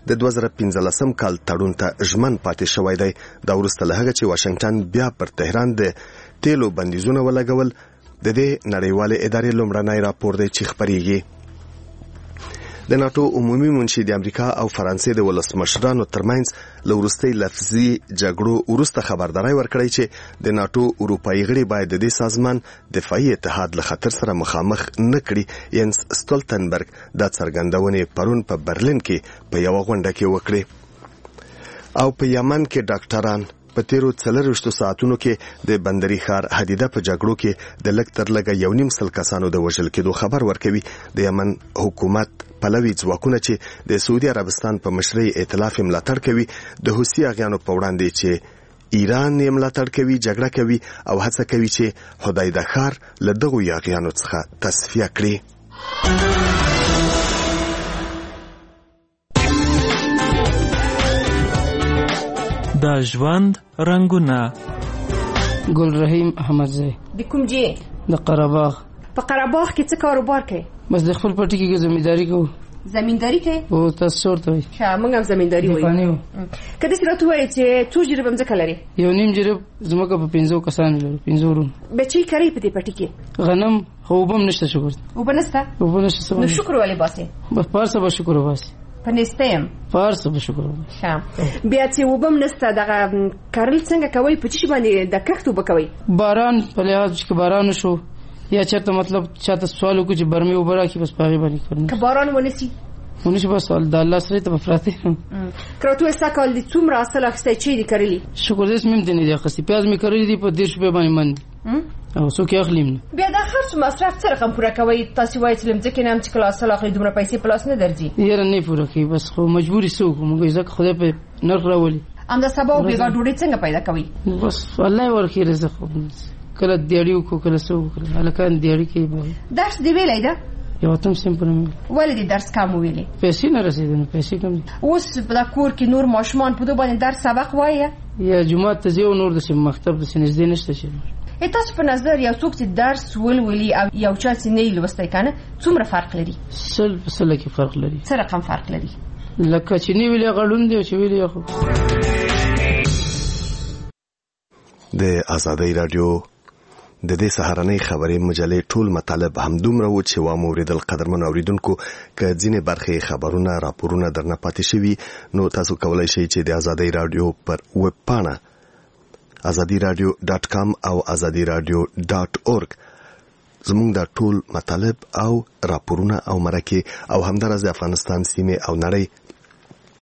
د 2015 کال تړون ته ژمن پاتې شوی دی. دا وروسته له هغه چې واشنگټن بیا پر تهران د تیلو بندیزونه ولګول. د دې نړیوالې ادارې لومړنی راپور دی چې خپریږي. د ناتو عمومي منشي د امریکا او فرانسې د ولسمشرانو ترمنځ له وروستۍ لفظي جګړو وروسته خبرداری ورکړی چې د ناتو اروپایي غړي باید د دې سازمان دفاعي اتحاد له خطر سره مخامخ نه کړي. ینس سټولتنبرګ دا څرګندونې پرون په برلین کې په یوه غونډه کې وکړې. او په یمن کې ډاکټران په تیرو 24 ساعتونو کې د بندري ښار حدیده په جګړو کې د لږ تر لږه 1.5 کسانو د وژل کېدو خبر ورکوي. د یمن حکومت پلوي ځواکونه چې د سعودي عربستان په مشرۍ ائتلاف ملاتړ کوي د حوثي اغیانو په وړاندې چې ایران یې ملاتړ کوي جګړه کوي او هڅه کوي چې حدیده ښار له دغو اغیانو څخه تصفیه کړي. د ژوند رنگونه. ګل رحیم احمدزی. د کوم ځای؟ د قره‌باغ. په قره‌باغ کې څه کاروبار کوي؟ بس د خپل پټي کې زمینداری کوو. زمینداری کوي؟ او تاسو څورته وي؟ ښه موږ هم زمینداری وایو. کله چې راته وایي چې څو جریب ځمکه لري؟ 1.5 جریب ځمکه په 15 کسانو لري. 15 ورونو. بچی کوي په دې پټي کې؟ غنم خو وبم نشته شکر. وبنسته؟ وبنشته. نو شکر ولې باسي؟ بس پارسه به شکر وباسي. پنستم پارسه به شکر. ښه بیا چې وبم نسته دغه کارل څنګه کوي په چی باندې د کښتو بکوي؟ باران په لحاظ چې باران شو یا چرته مطلب چاته سوال وکړي چې برمي وبرا کی بس پاغي باندې کړنه. که باران ونسی ونشي بس د الله سره ته پراته. کراته سکال دي څومره اصل اخستای چي دي کړلی؟ شکر دې سمم دي نه دي خسي پیاز می کړی دي په 10 روپے باندې من او څوک یې اخلیم. بیا د خرڅ مصرف څه رقم پوره کوي؟ تاسو وایي چې لمځکه نام چې کلاس اخلي دومره پیسې پلاس نه درځي. یاره نه پوره کوي بس خو مجبوري سو موږ ځکه خدای په نرخ راولي. ام د سبا بیګا ډوډۍ څنګه پیدا کوي؟ بس الله ورکړي رزق کله دیاړیو کو کله سو کله الکان دیاړي کې به درس دی ویلای دا یو تم سیمپل ولې درس کم ویلې؟ پیسې نه رسیدنه پیسې کم. اوس په کور کې نور ماشومان په دوه باندې درس سبق وایي یا جمعه ته ځو نور د سیم مکتب د سنځدې نشته شي. تاسو په نظر یو څوک چې درس ولولي او یو چا چې نه لوستای کنه څومره فرق لري؟ سل کې فرق لري. څه رقم فرق لري؟ لکه چې نه ویلې غړون دی او چې ویلې خو. د آزادۍ رادیو د دې سهارنۍ خبري مجلې ټول مطالب همدومره و چې و موریدل قدرمن اوریدونکو که ځینې برخې خبرونه راپورونه درنه پاتې شوي نو تاسو کولای شئ چې د آزادۍ رادیو پر ویب پاڼه azadiradio.com او azadiradio.org زموږ د ټول مطالب او راپورونه او مرکه او همدارس د افغانستان سیمه او نړۍ